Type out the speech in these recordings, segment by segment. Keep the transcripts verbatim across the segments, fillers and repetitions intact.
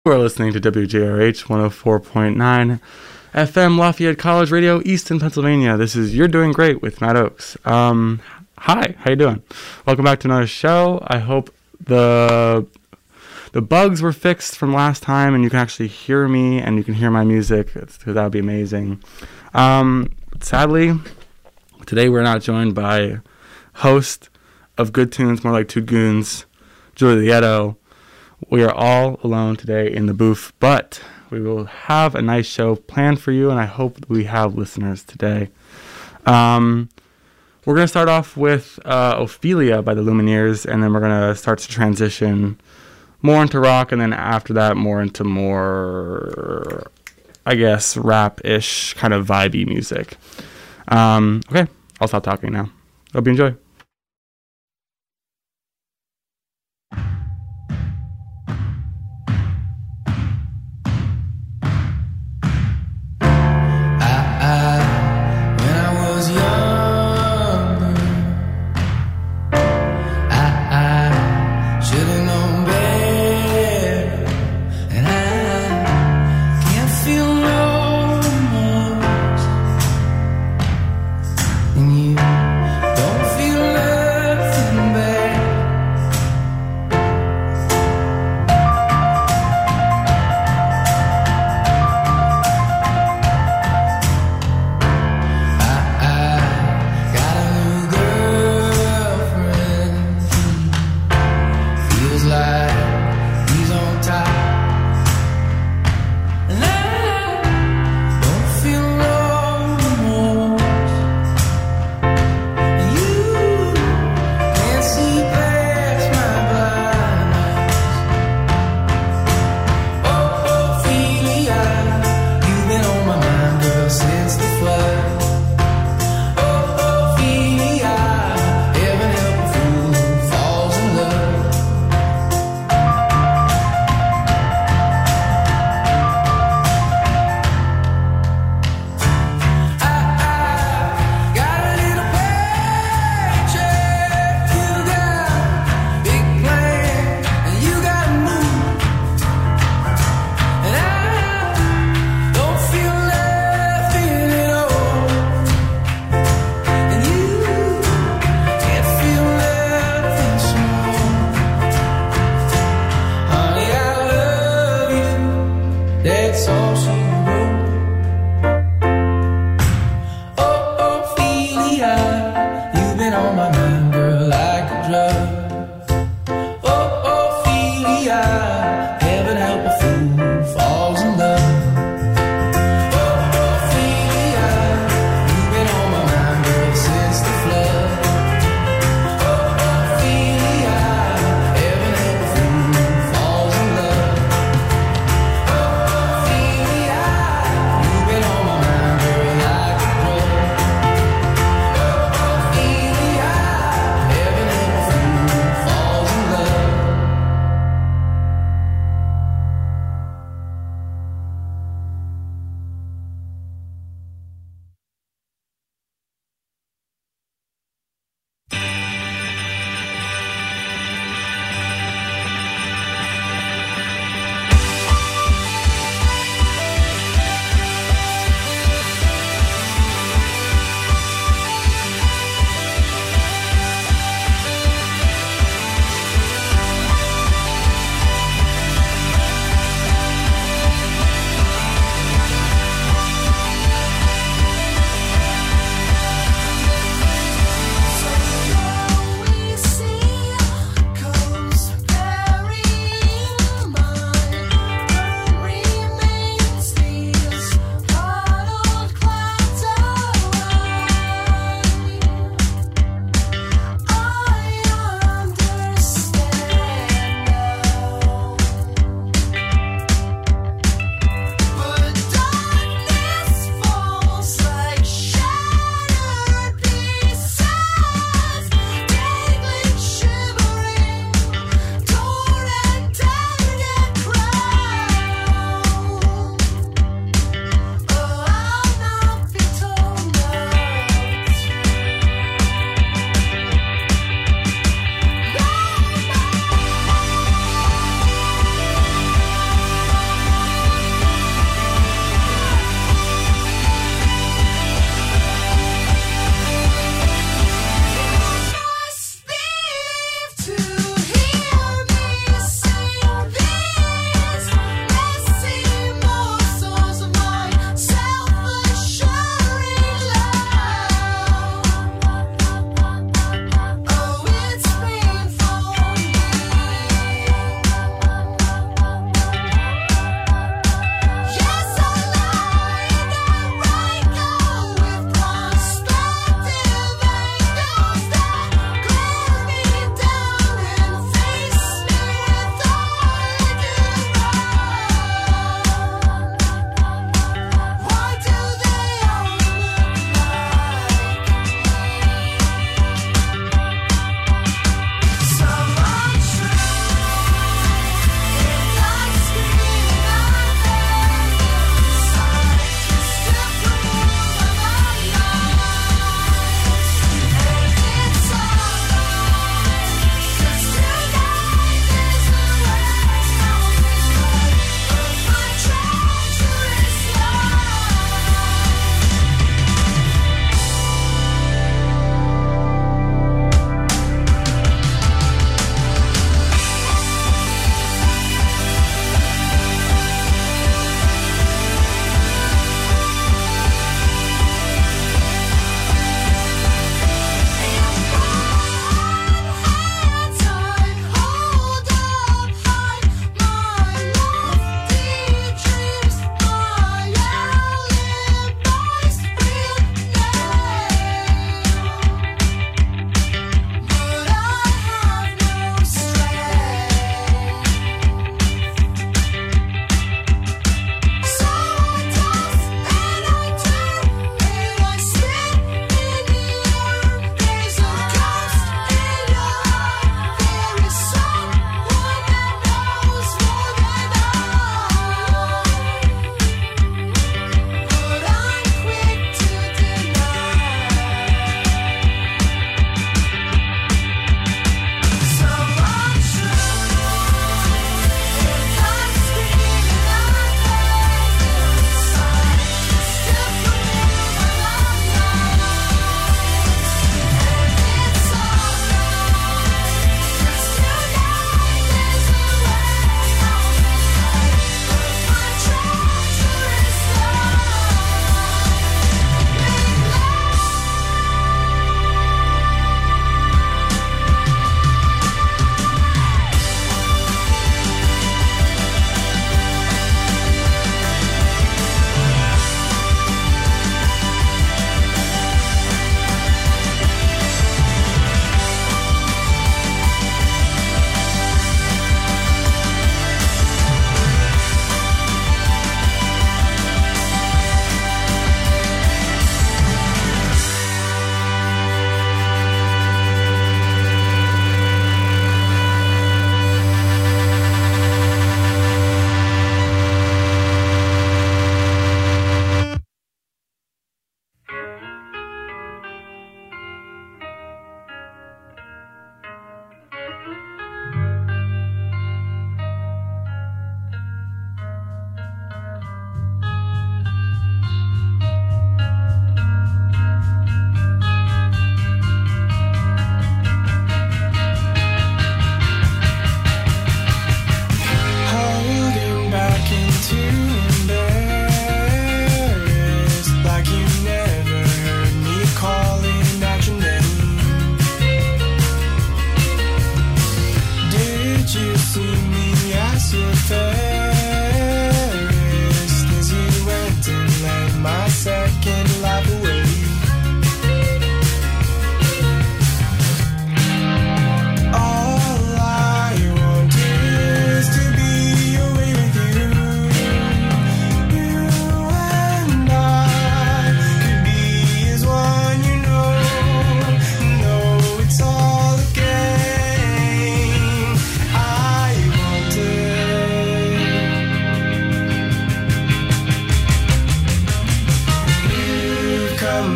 You are listening to W J R H one oh four point nine F M Lafayette College Radio, Easton, Pennsylvania. This is You're Doing Great with Matt Oakes. Um, hi, how you doing? Welcome back to another show. I hope the the bugs were fixed from last time and you can actually hear me and you can hear my music. That would be amazing. Um, sadly, today we're not joined by host of Good Tunes, More Like Two Goons, Julie Lieto. We are all alone today in the booth, but we will have a nice show planned for you, and I hope we have listeners today. Um, we're going to start off with uh, Ophelia by the Lumineers, and then we're going to start to transition more into rock, and then after that, more into more, I guess, rap-ish, kind of vibey music. Um, okay, I'll stop talking now. Hope you enjoy. Yeah.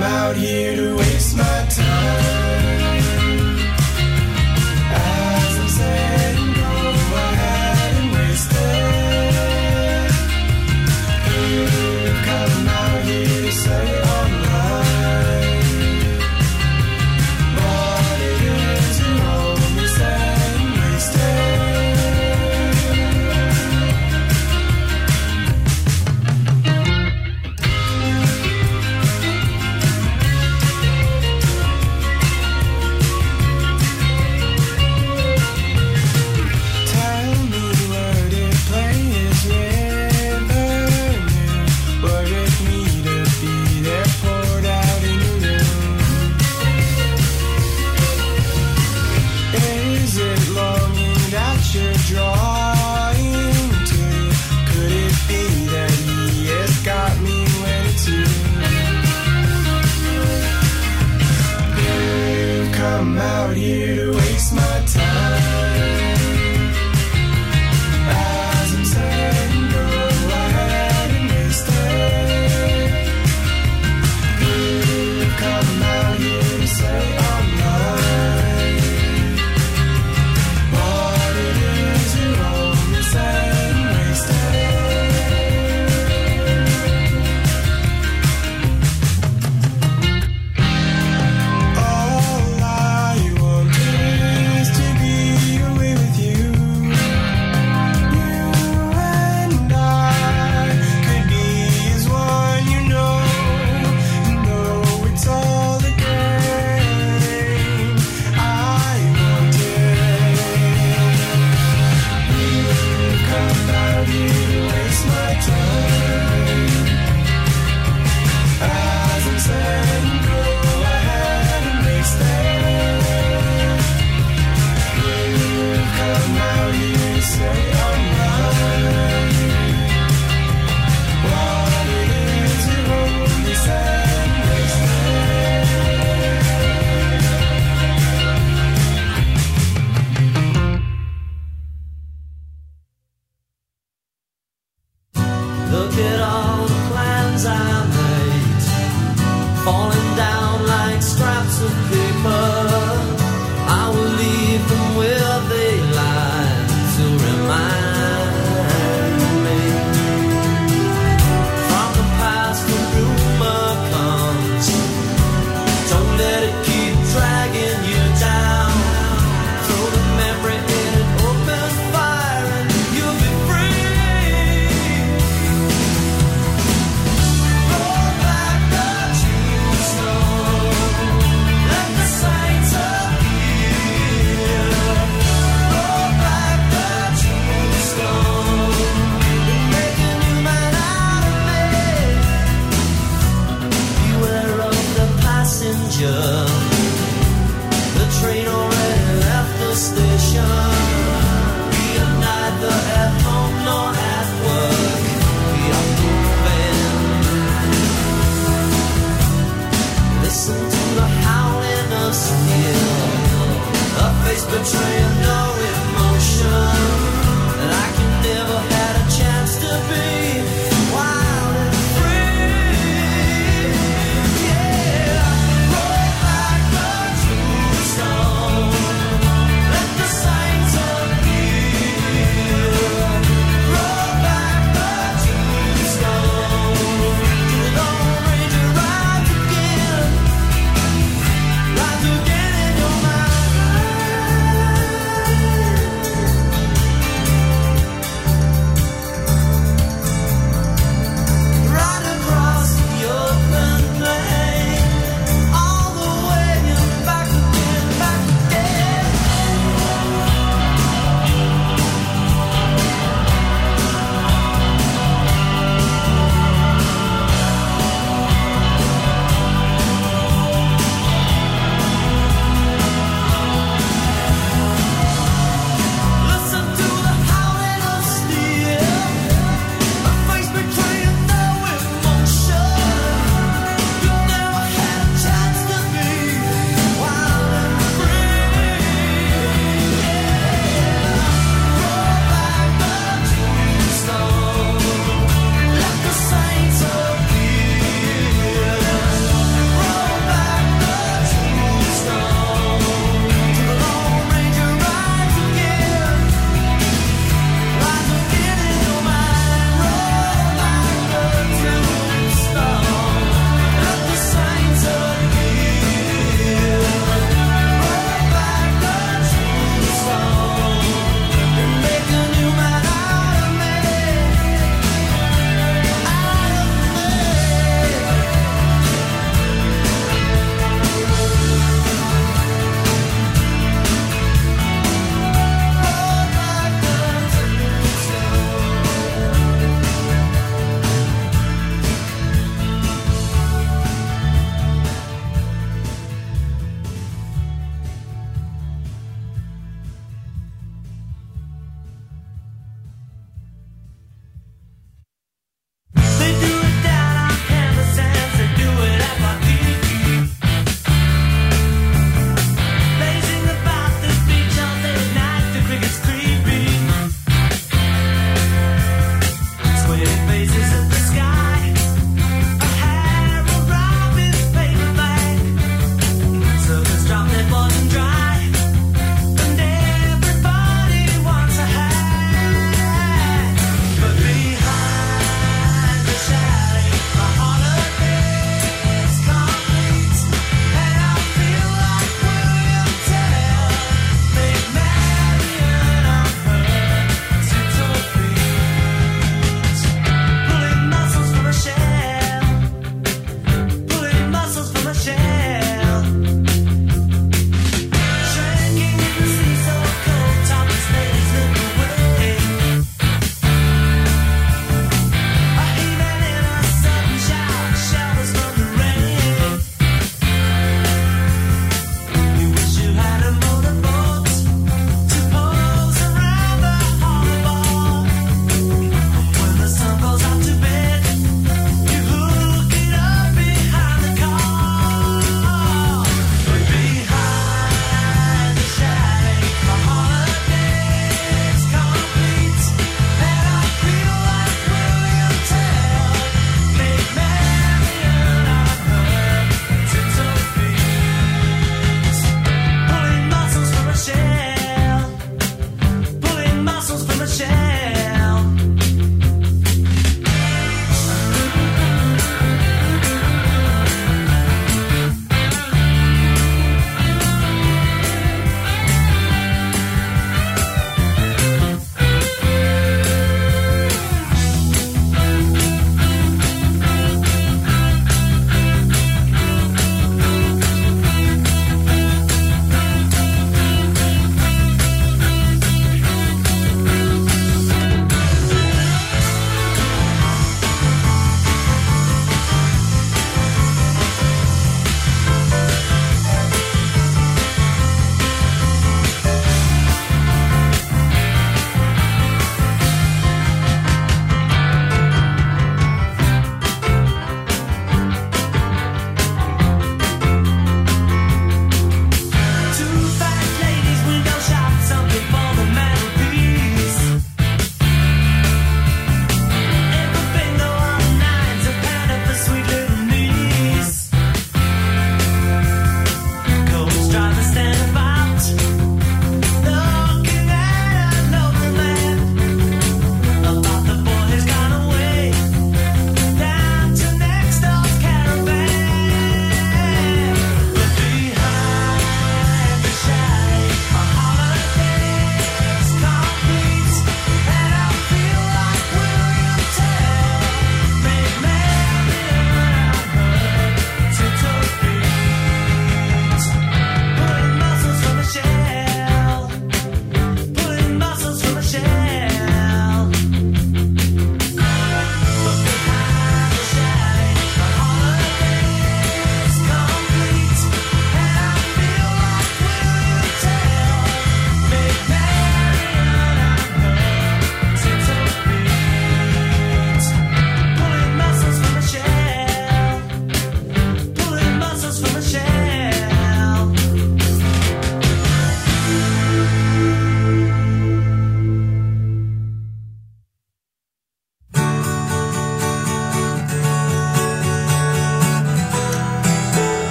I'm out here to waste my time. As I'm saying, go ahead and waste it. You've come out here to say alright. What it is you're only saying, waste it.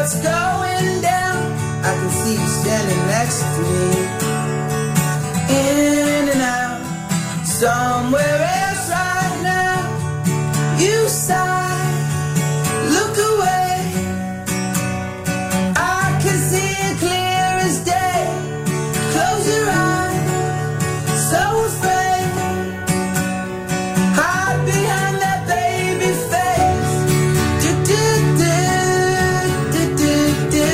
what's going down. I can see you standing next to me. In and out, somewhere else right now. You sigh, look away. I can see it clear as day. Close your eyes, so afraid. Hide behind that baby face. Do do do do do do.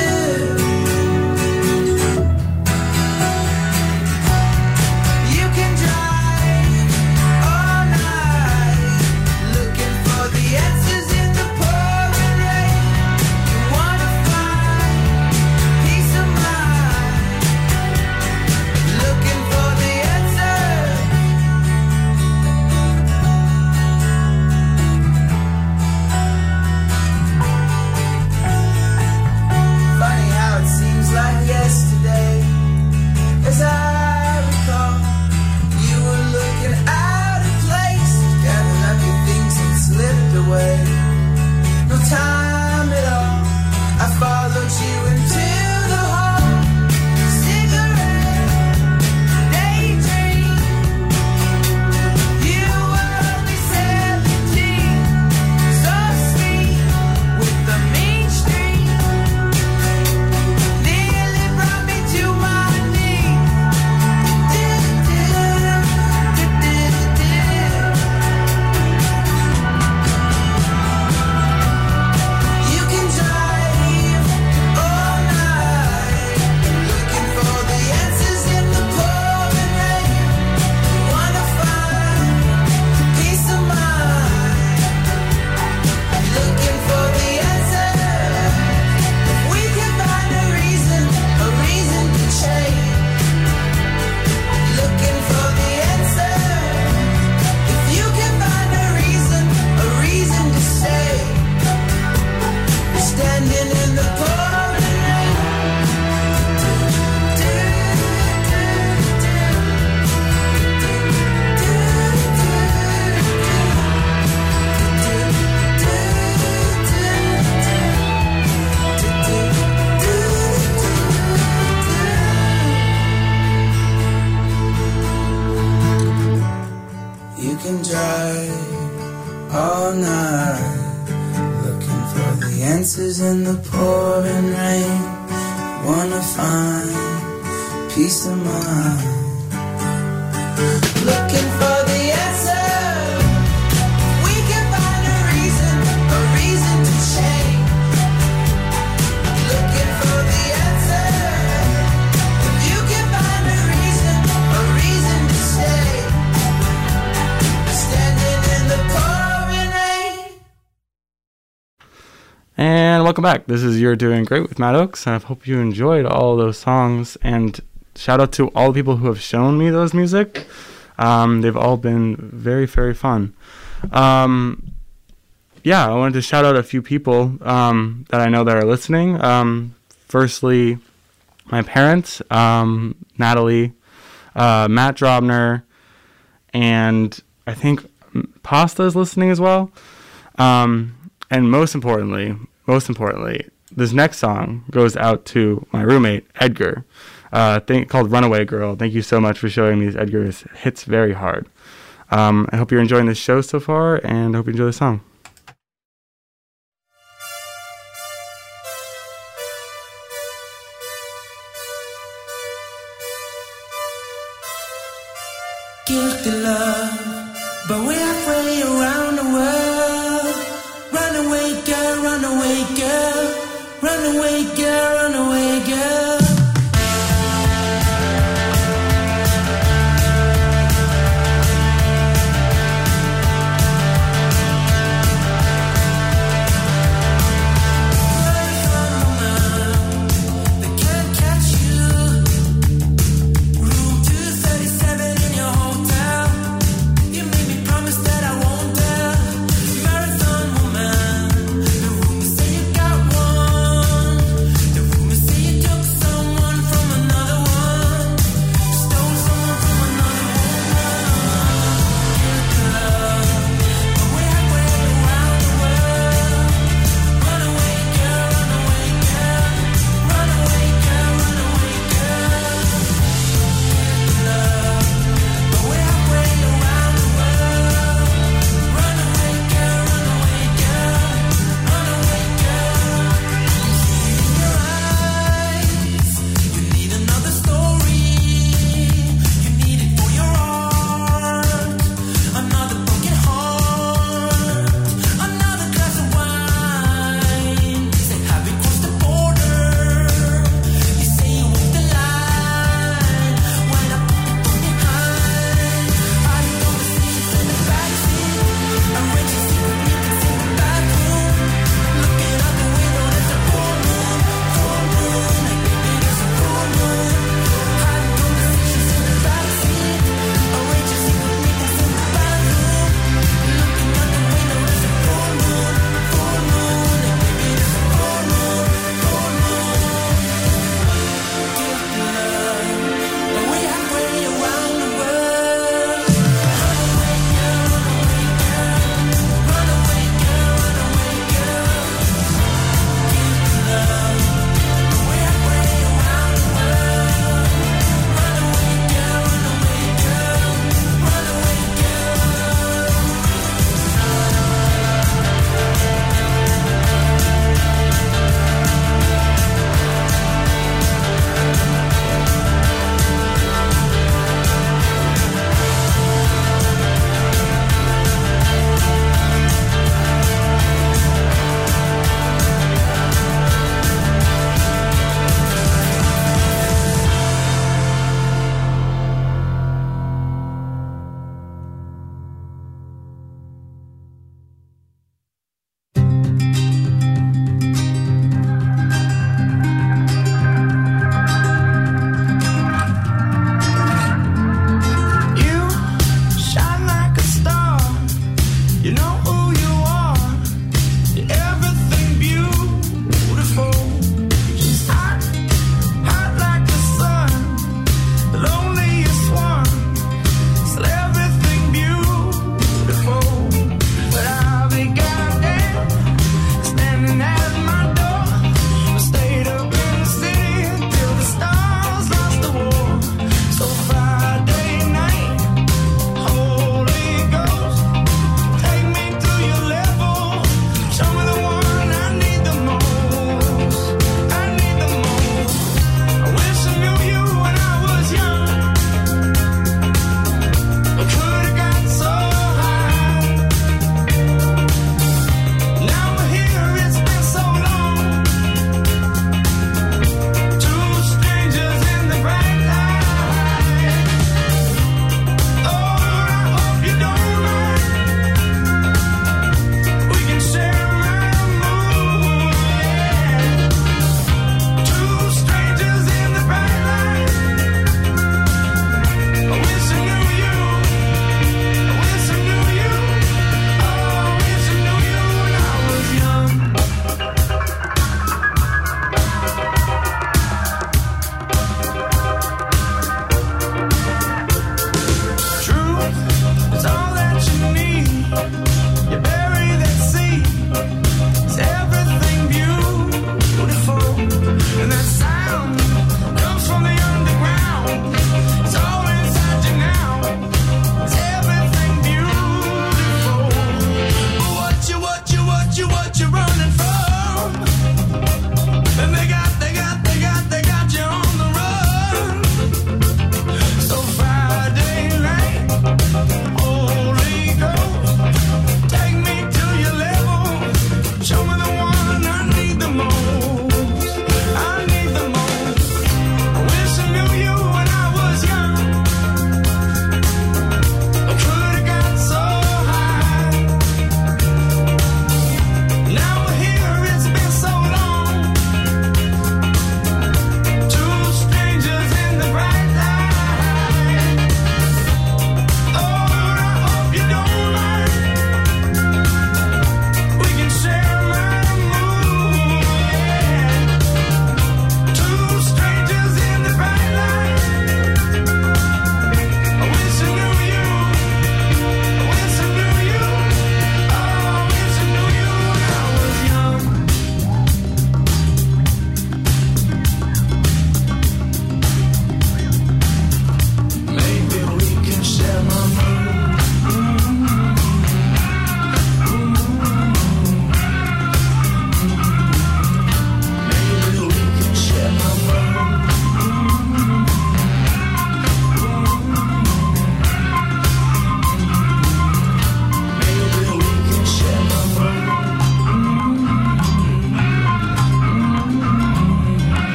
You can drive all night, looking for the answers in the pouring rain. You wanna find peace of mind, looking for the answer. Funny how it seems like yesterday. As I recall, you were looking out of place, gathering up your things and slipped away. No time at all, I followed you into the hall. Cigarette, daydream. You were only seventeen, so sweet with the mean streak. Nearly brought me to my knees. Do, do, do, do, do. You can drive all night, looking for the answers in the pouring rain. You wanna find peace of mind, looking for the answer. If we can find a reason, a reason to change, looking for the answer. If you can find a reason, a reason to stay, standing in the pouring rain. Do, do, do, do. Do, do, You can drive all night, looking for the answers in the pouring rain. Wanna find peace of mind, looking for the answer. We can find a reason, a reason to change, looking for the answer. If you can find a reason, a reason to stay, standing in the pouring rain. And welcome back. This is You're Doing Great with Matt Oaks. I hope you enjoyed all those songs. And shout out to all the people who have shown me those music. Um, they've all been very, very fun. Um, yeah, I wanted to shout out a few people um, that I know that are listening. Um, firstly, my parents, um, Natalie, uh, Matt Drobner, and I think Pasta is listening as well. Um, and most importantly, most importantly, this next song goes out to my roommate, Edgar, uh, thing called Runaway Girl. Thank you so much for showing me these. Edgar hits very hard. Um, I hope you're enjoying this show so far, and I hope you enjoy the song. Guilty love, but we're halfway around the world. Runaway girl, runaway girl, runaway girl, runaway girl. They can't catch you. Room two thirty-seven in your hotel. You made me promise that I won't tell. Marathon woman, the rumors say you got one. The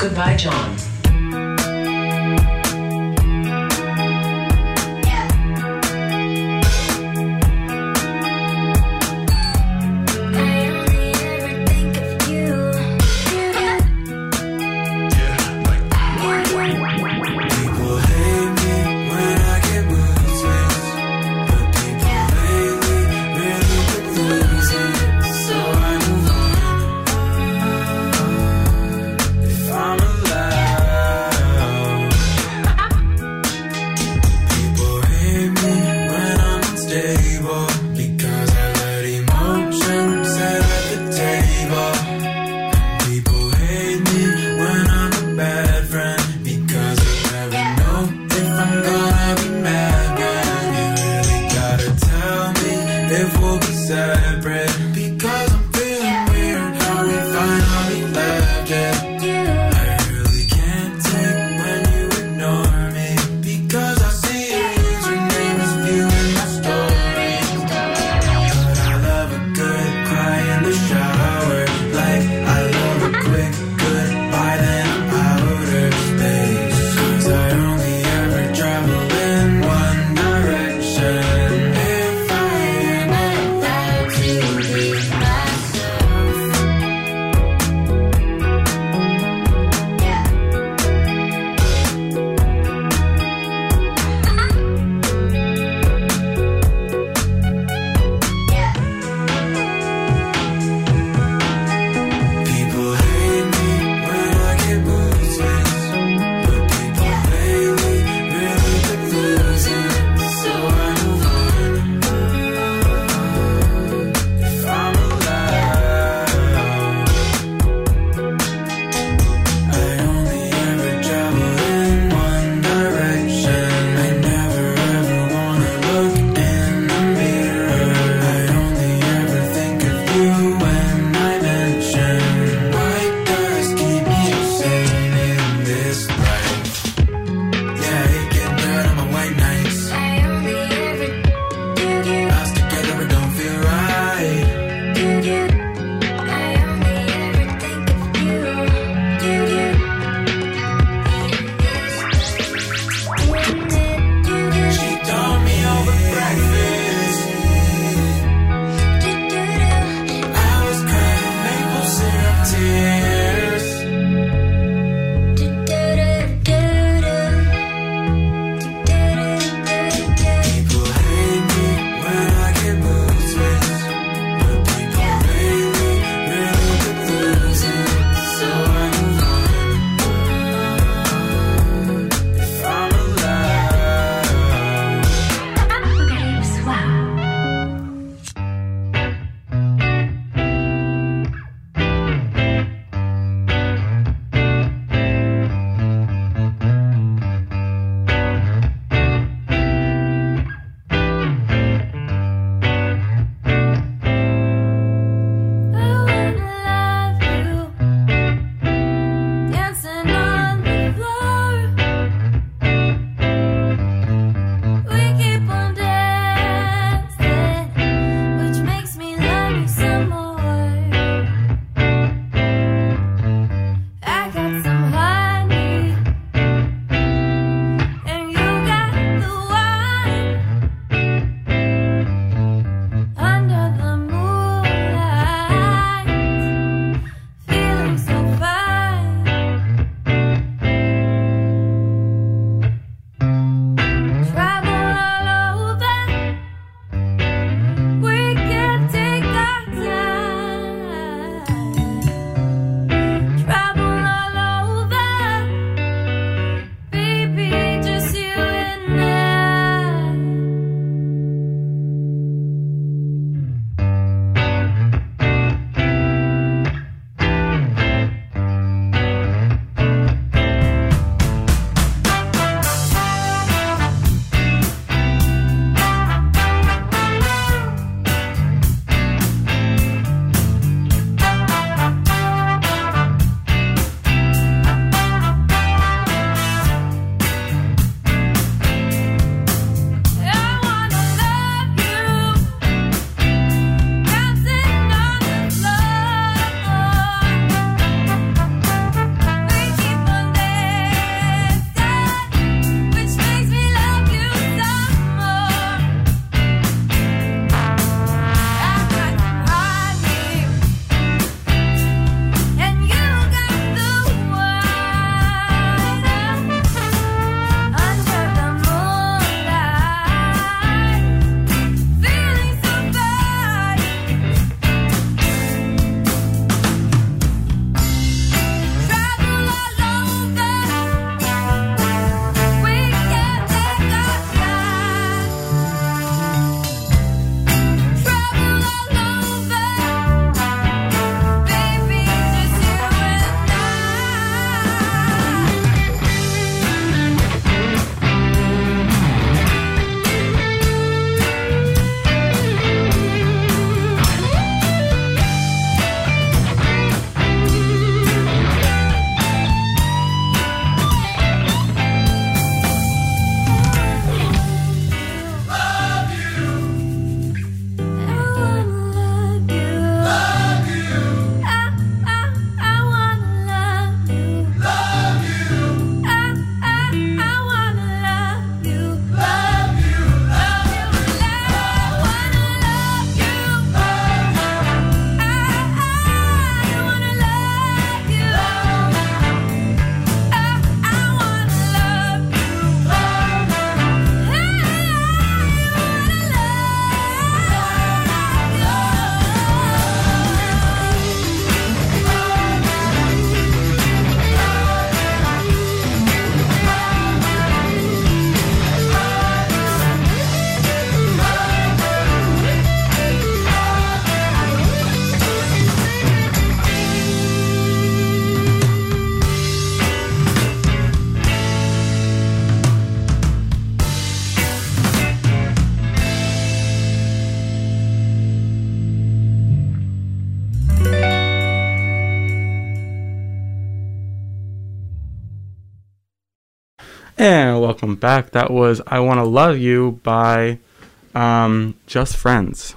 Goodbye, John. And welcome back. That was I Want to Love You by um, Just Friends.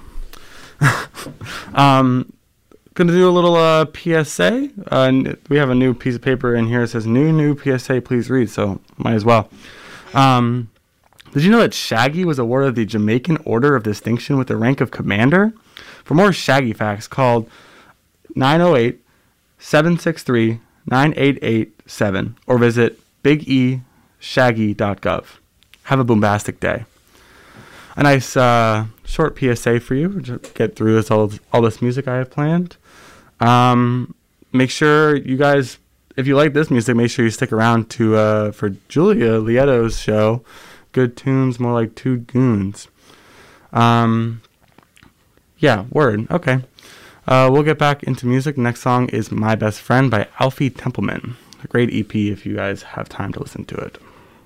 um, going to do a little uh, P S A. Uh, we have a new piece of paper in here. It says, new, new P S A, please read. So might as well. Um, did you know that Shaggy was awarded the Jamaican Order of Distinction with the rank of Commander? For more Shaggy facts, call nine oh eight, seven six three, nine eight eight seven or visit big e shaggy dot gov. Have a bombastic day. A nice uh, short P S A for you to get through this all, all this music I have planned. Um, make sure you guys, if you like this music, make sure you stick around to uh, for Julia Lieto's show, Good Tunes, More Like Two Goons. Um, yeah, word. Okay. Uh, we'll get back into music. Next song is My Best Friend by Alfie Templeman. A great E P if you guys have time to listen to it.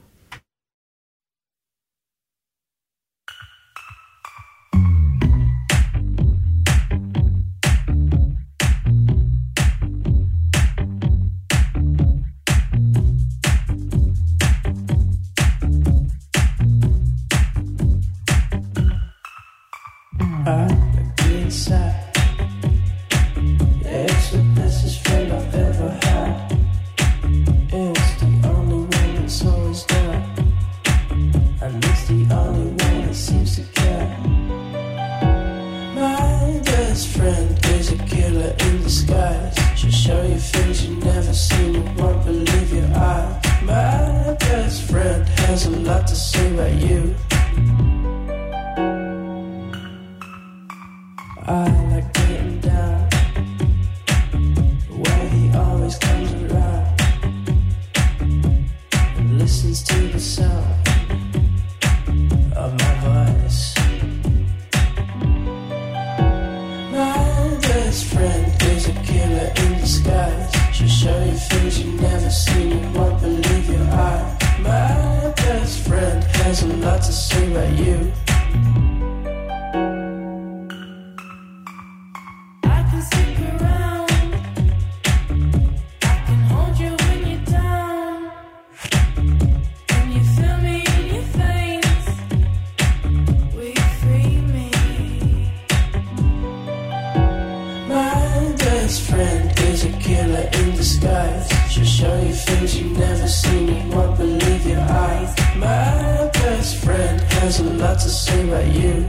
I like being sad. It's the bestest friend I've ever had. It's the only one that's always there, and it's the only one that seems to care. My best friend is a killer in disguise. She'll show you things you've never seen, you won't believe your eyes. My best friend has a lot to say about you. I like getting down, where he always comes around and listens to the sound of my voice. My best friend is a killer in disguise. She'll show you things you've never seen, you won't believe your eyes. My best friend has a lot to say about you. She'll show you things you've never seen, you won't believe your eyes. My best friend has a lot to say about you.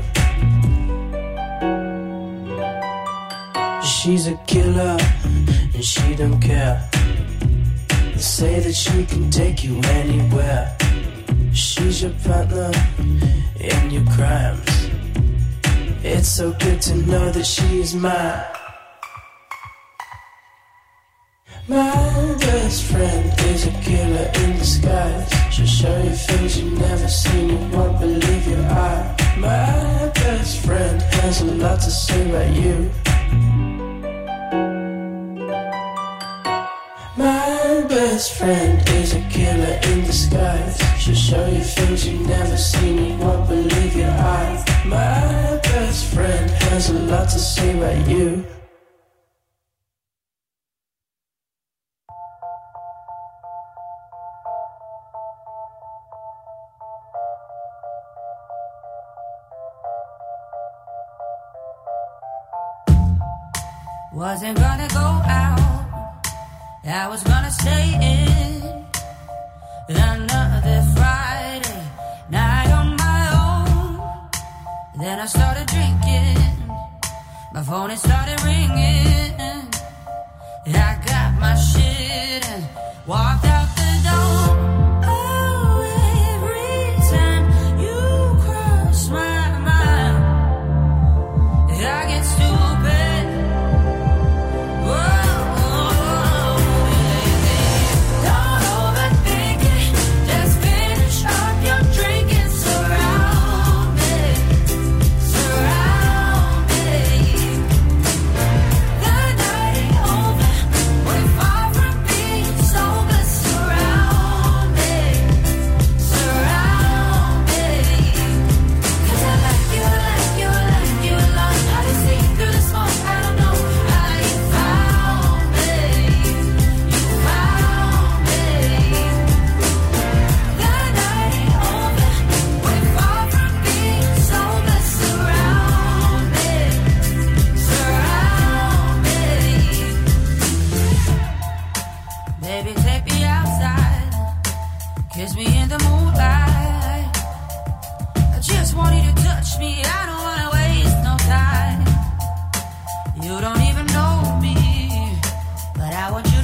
She's a killer and she don't care. They say that she can take you anywhere. She's your partner in your crimes. It's so good to know that she is mine. My best friend is a killer in disguise. She'll show you things you've never seen, you won't believe your eyes. My best friend has a lot to say about you. My best friend is a killer in disguise. She'll show you things you've never seen, you won't believe your eyes. My best friend has a lot to say about you. Wasn't gonna go out, I was gonna stay in. Another Friday night on my own. Then I started drinking, my phone it started ringing. I got my shit and walked out the door. Oh, every time you cross my mind, I get stupid. So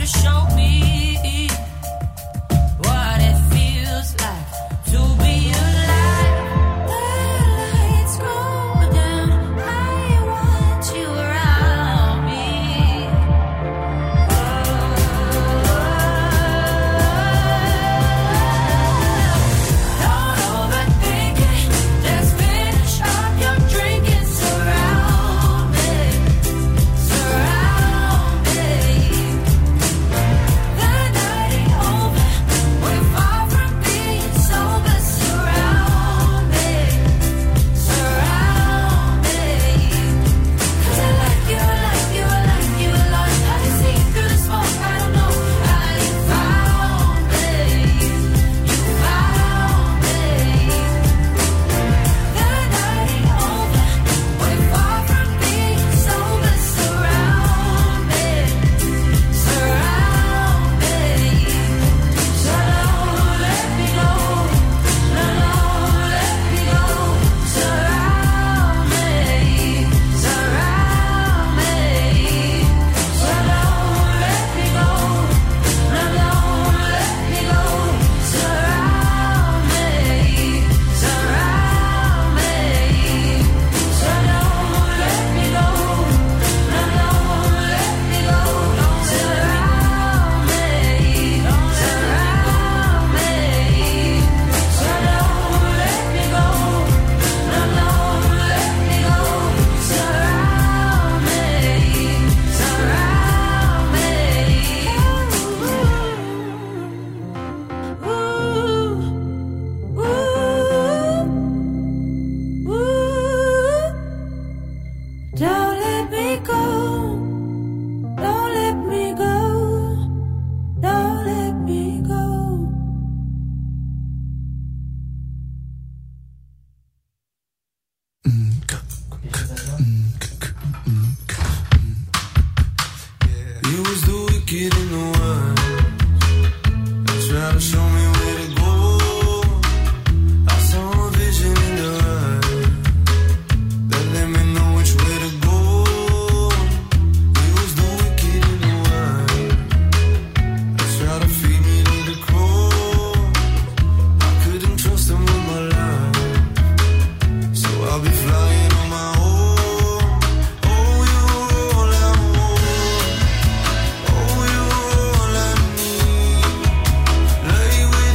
show me what it feels like to be alive. The lights go down, I want you around me. Don't overthink it, just finish up your drink and surround me, surround me. The night ain't over, we're far from being sober. Surround me, surround me. 'Cause I like you, I like you, I like you a lot. I can see through the smoke, I don't know how you found me. You found me. The night ain't over, we're far from being sober. Surround me, surround me. So don't let me go, no, no, let me go. Surround me, surround me. So don't let me go, no, no, let me go. Surround me, surround me. So don't let me go, no, no, let me go. Surround me, surround me. So don't let me go, no, no, let me go. Surround me, surround me. Ooh, ooh, ooh, ooh. Don't let me go, don't let me go, don't let me go. You was the wicked in the world. Try to show me where to go. I saw a vision in your eyes that let me know which way to go. You was the wicked in the world. Try to feed me to the crow. I couldn't trust them with my life, so I'll be flying on my own. Oh, you're all I want. Oh, you're all I need. Lay with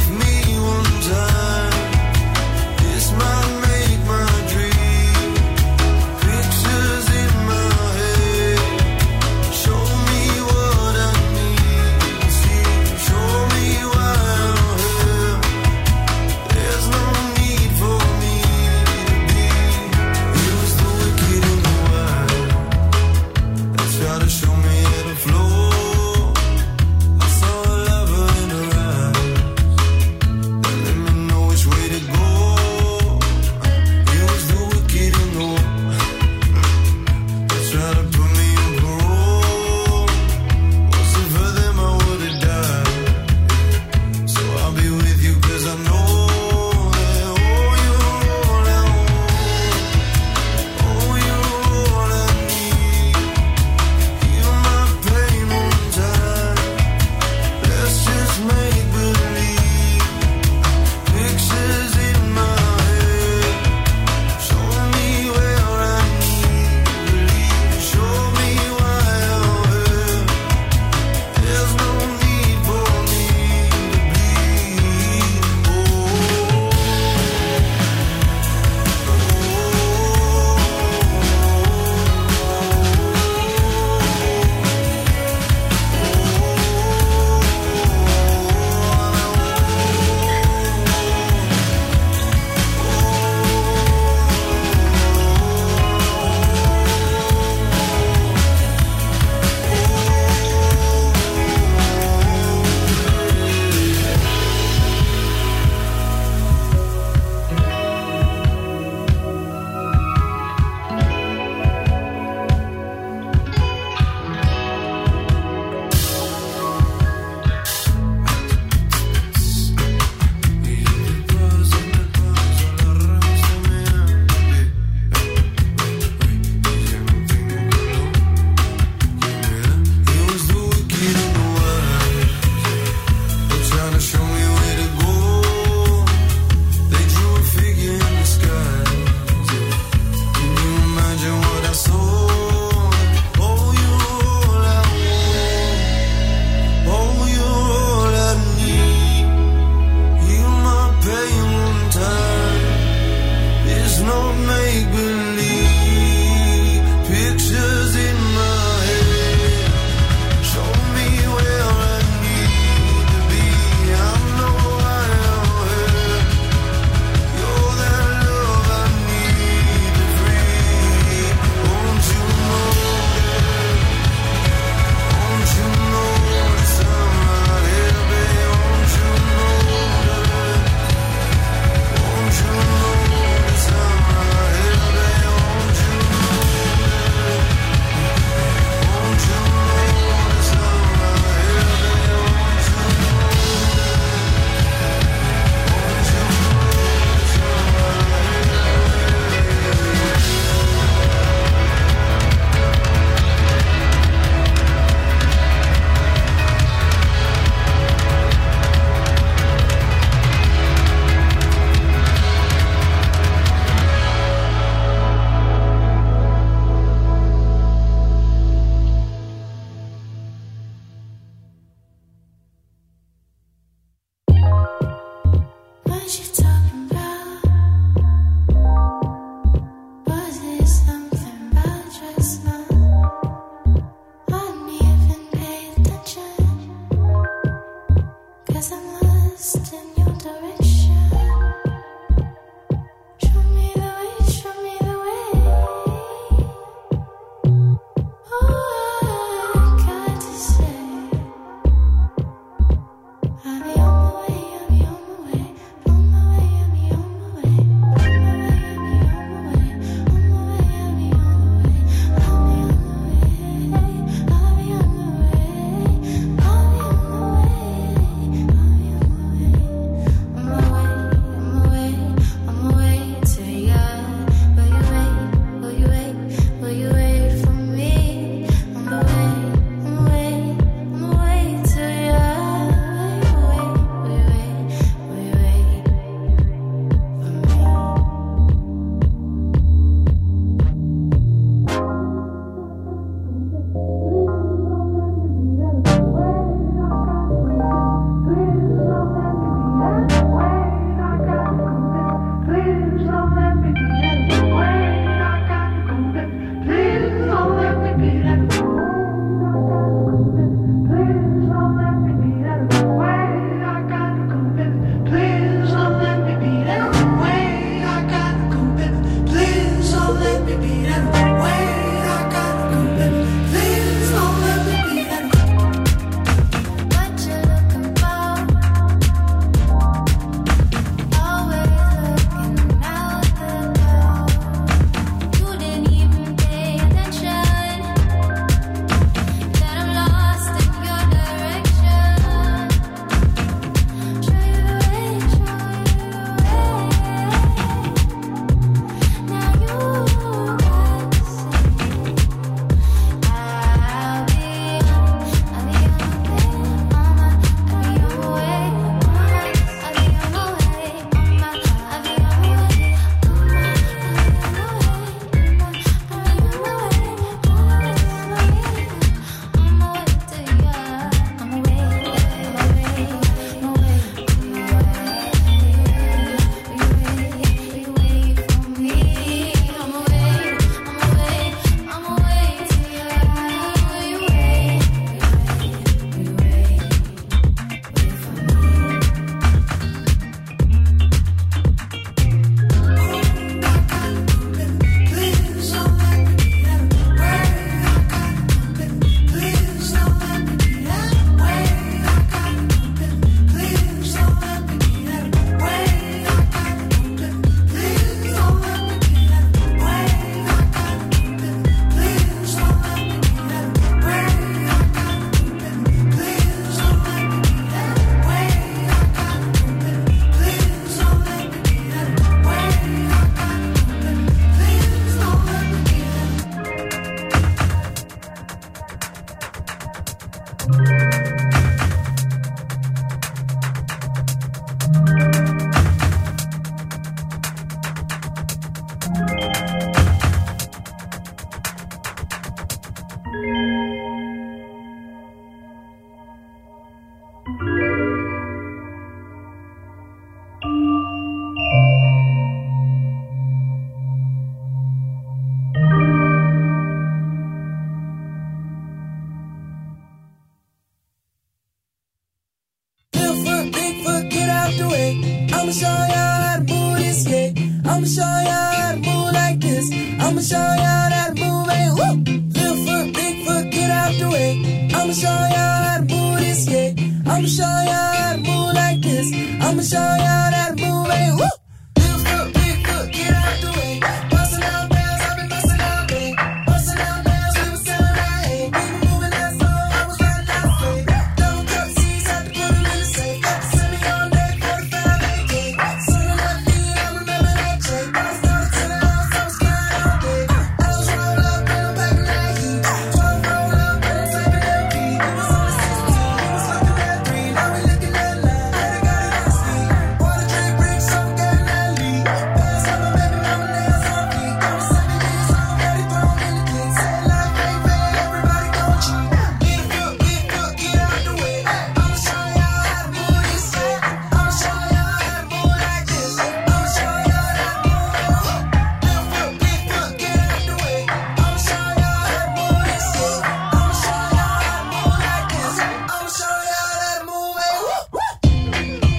Bigfoot, Bigfoot, get out the way. I'ma show y'all how to move this, yeah. I'ma show y'all how to move like this. I'ma show y'all how to move, hey, woo. Bigfoot, Bigfoot, get out the way. I'ma show y'all how to move this, yeah. I'ma show y'all how to move like this. I'ma show y'all how to move, hey, woo. Bigfoot, Bigfoot, get out the way. Bustin' out bells, I've been bustin' out, babe. Bustin' out bells, we was selling our hay. We been moving that slow, I was riding out straight. Double cup seats, had to put 'em in the safe. Send me on deck, forty-five A K. Son of that feet, I remember that Jake. When I started to the house, I was carrying all day. I was rolled up and I'm packing that heat. twelve rolled up and I'm typing that beat. It was on the sixteen, he was looking at three. Now we looking at nine, and I got it on speed. Bought a drink, rich, so I'm getting that lead. Pass out my baby mama nails on feet. Got me seven years old, got it thrown in the clean. Say life ain't fair, everybody gon' cheat. Bigfoot, Bigfoot, get out the way. I'ma show y'all how to move this, yeah. I'ma show y'all how to move like this. I'ma show y'all how to move. Bigfoot, Bigfoot, get out the way. I'ma show y'all how to move this, yeah. I'ma show y'all how to move like this. I'ma show y'all how to move, hey, woo.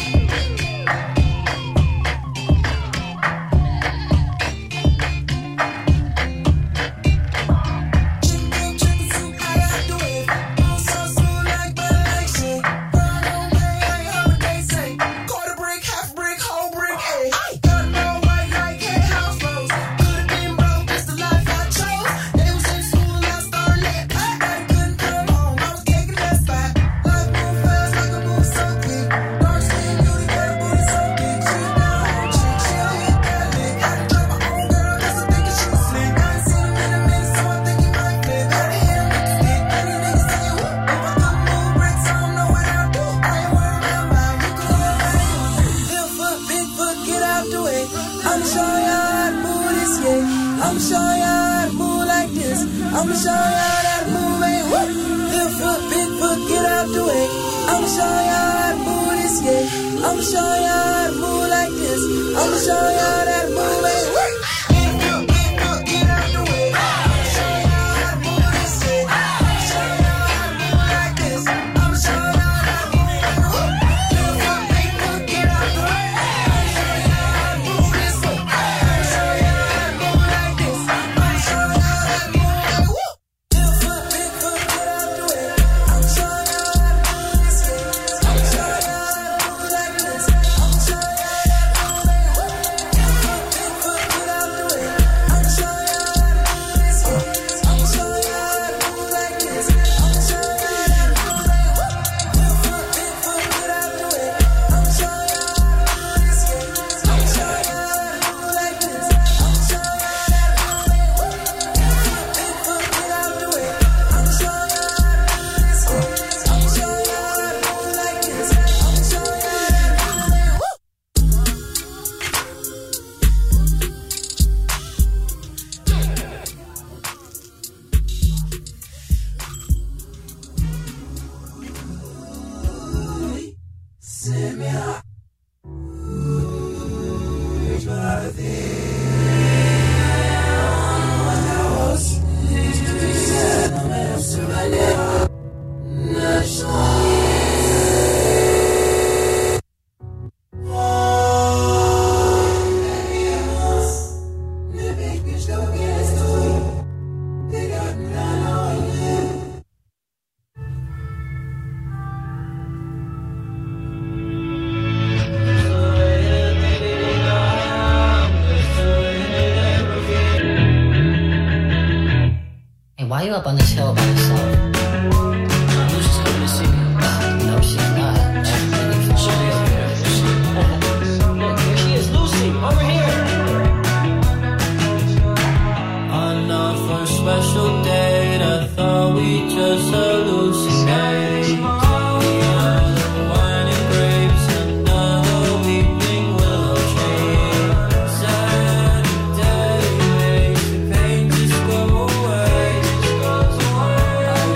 Chicken, chicken soup, I got the wave. Move so smooth like butter like shit. Run on day like holiday say. Quarter brick, half brick, whole brick, ayy. Got no white like hey house rose. Could've been broke, this the life I chose. They was in school, I started late. Daddy couldn't come home, I was taking that spot. Life move fast like a move so quick. Dark skin beauty, got a booty so big. She a down home chick, she'll hit that lick. Had to drop my own girl, cause I'm thinking she was slick. I ain't seen him in a minute, so I think he might flip. Gotta hit him with the stick, any nigga say whoop. If I couldn't move bricks, I don't know what I'd do. I ain't worried about mine, you can love mine. Bigfoot, Bigfoot, get out the way. I'ma show y'all how to move this, yeah. I'ma show y'all how to move like this. I'ma show y'all how to move, hey, whoop. Bigfoot, Bigfoot, get out the way. I'ma show y'all how to move this, yeah. I'ma show y'all how to move like this. I'ma show y'all how to move, hey, whoop. Bigfoot, Bigfoot, get out the way. I'ma show y'all how to move this, yeah. I'ma show y'all how to move like this. I'ma show y'all how to move, hey, whoop. Bigfoot, Bigfoot, get out the way. I'ma show y'all how to move this, yeah. I'ma show y'all how to move like this. I'ma show y'all how to move, hey, whoop. Bigfoot, Bigfoot, get out the way. I'ma show y'all how to move this, yeah. I'ma show y'all how to move like this. I'ma show y'all how to move, hey, whoop. Bigfoot, Bigfoot, get out the way. I'ma show y'all how to move this, yeah. I'ma show y'all how to move like this. I'ma show y'all how to move, hey, whoop. Bigfoot, Bigfoot, get out the way. I'ma show y'all how to move this, yeah. I'ma show y'all how to move like this. I'ma show y'all how to move, hey, whoop. Bigfoot, Bigfoot, get out the way. I'ma show y'all how to move this, yeah. I'ma show y'all how to move like this. I'ma show y'all how to move, hey, whoop. Hey, why are you up on this hill by yourself? Lucy's coming to see you. No, she's not. She'll be over here. Look, here she is, Lucy, over here. On our first special date, I thought we just hallucinated. We are the wine and grapes, another weeping willow tree. Saturday makes the pain just go away. I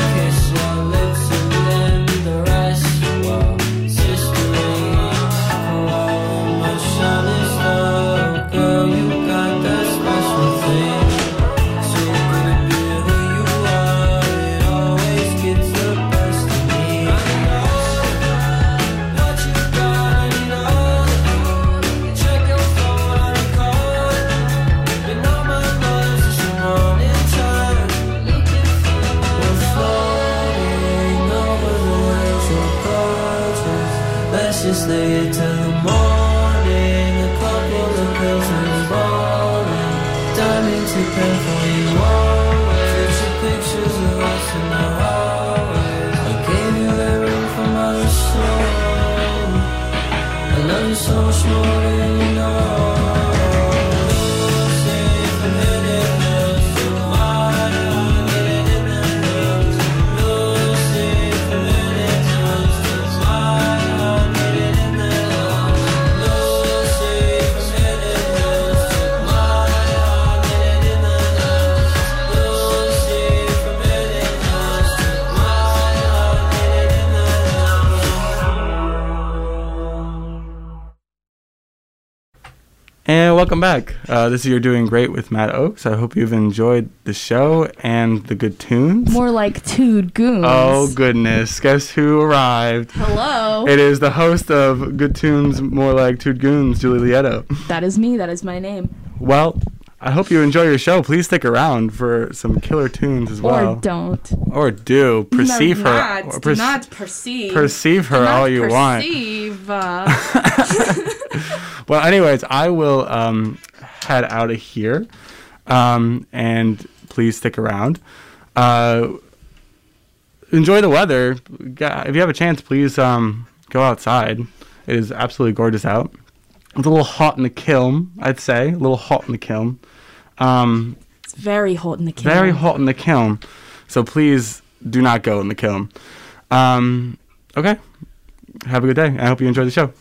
just lay it till the morning. A couple of pills and I'm balling. Diving too painful, you won't. Future pictures of us in the hallway. I gave you that ring from my soul. I love you so much more than you know. And welcome back. Uh, this is You're Doing Great with Matt Oakes. I hope you've enjoyed the show and the good tunes. More like Tood Goons. Oh, goodness. Guess who arrived? Hello. It is the host of Good Tunes, More Like Tood Goons, Julie Lieto. That is me. That is my name. Well, I hope you enjoy your show. Please stick around for some killer tunes as well. Or don't. Or do. Perceive no, her. Not, or do perce- not perceive. Perceive her Do not all you want. perceive, uh, Well, anyways, I will um, head out of here, um, and please stick around. Uh, enjoy the weather. If you have a chance, please um, go outside. It is absolutely gorgeous out. It's a little hot in the kiln, I'd say. A little hot in the kiln. Um, it's very hot in the kiln. very hot in the kiln. So please do not go in the kiln. Um, okay. Have a good day. I hope you enjoy the show.